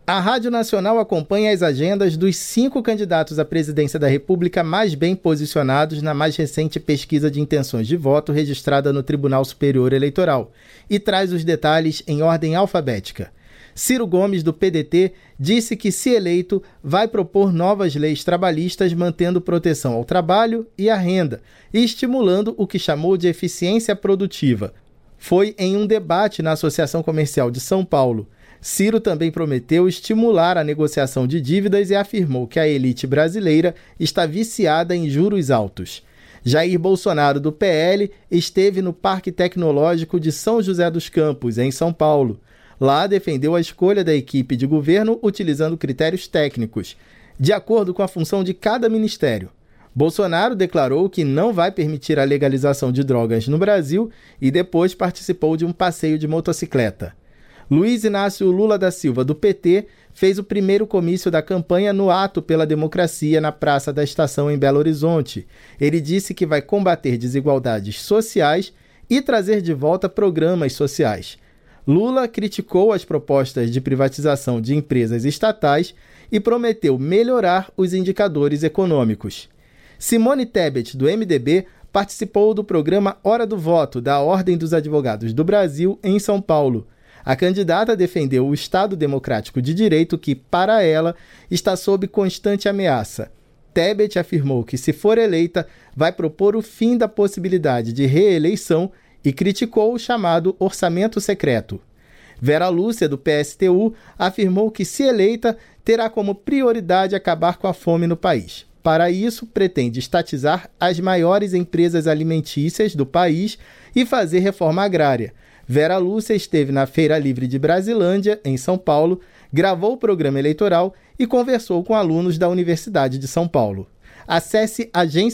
A Rádio Nacional acompanha as agendas dos 5 candidatos à presidência da República mais bem posicionados na mais recente pesquisa de intenções de voto registrada no Tribunal Superior Eleitoral e traz os detalhes em ordem alfabética. Ciro Gomes, do PDT, disse que, se eleito, vai propor novas leis trabalhistas mantendo proteção ao trabalho e à renda e estimulando o que chamou de eficiência produtiva. Foi em um debate na Associação Comercial de São Paulo. Ciro também prometeu estimular a negociação de dívidas e afirmou que a elite brasileira está viciada em juros altos. Jair Bolsonaro, do PL, esteve no Parque Tecnológico de São José dos Campos, em São Paulo. Lá defendeu a escolha da equipe de governo utilizando critérios técnicos, de acordo com a função de cada ministério. Bolsonaro declarou que não vai permitir a legalização de drogas no Brasil e depois participou de um passeio de motocicleta. Luiz Inácio Lula da Silva, do PT, fez o primeiro comício da campanha no Ato pela Democracia na Praça da Estação, em Belo Horizonte. Ele disse que vai combater desigualdades sociais e trazer de volta programas sociais. Lula criticou as propostas de privatização de empresas estatais e prometeu melhorar os indicadores econômicos. Simone Tebet, do MDB, participou do programa Hora do Voto da Ordem dos Advogados do Brasil, em São Paulo. A candidata defendeu o Estado Democrático de Direito que, para ela, está sob constante ameaça. Tebet afirmou que, se for eleita, vai propor o fim da possibilidade de reeleição e criticou o chamado orçamento secreto. Vera Lúcia, do PSTU, afirmou que, se eleita, terá como prioridade acabar com a fome no país. Para isso, pretende estatizar as maiores empresas alimentícias do país e fazer reforma agrária. Vera Lúcia esteve na Feira Livre de Brasilândia, em São Paulo, gravou o programa eleitoral e conversou com alunos da Universidade de São Paulo. Acesse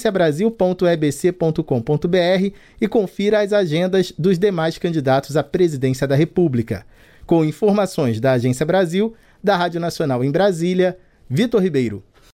agenciabrasil.ebc.com.br e confira as agendas dos demais candidatos à presidência da República. Com informações da Agência Brasil, da Rádio Nacional em Brasília, Vitor Ribeiro.